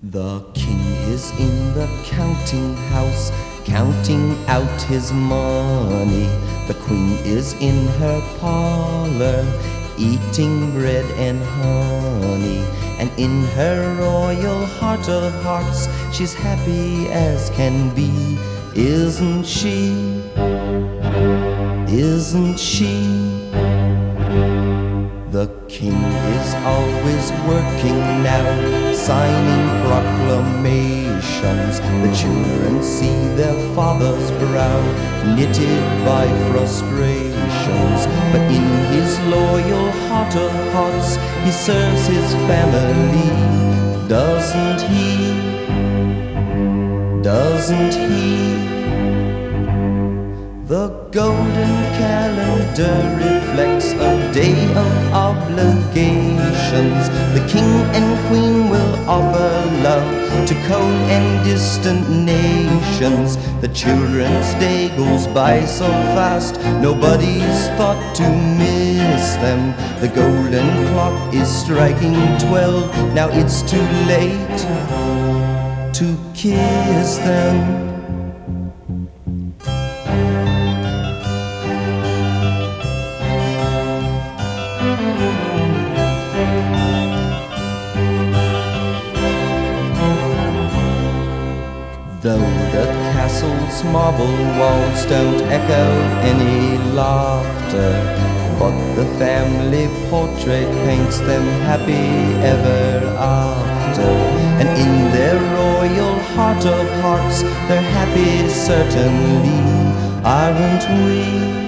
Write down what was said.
The king is in the counting house, counting out his money. The queen is in her parlor, eating bread and honey. And in her royal heart of hearts, she's happy as can be. Isn't she? Isn't she? The king is always working now, signing proclamations. The children see their father's brow knitted by frustrations. But in his loyal heart of hearts, he serves his family. Doesn't he? Doesn't he? The golden calendar reflects a day of obligations. The king and queen will offer love to cold and distant nations. The children's day goes by so fast, nobody's thought to miss them. The golden clock is striking 12, now it's too late to kiss them. Though the castle's marble walls don't echo any laughter, but the family portrait paints them happy ever after. And in their royal heart of hearts, they're happy certainly, aren't we?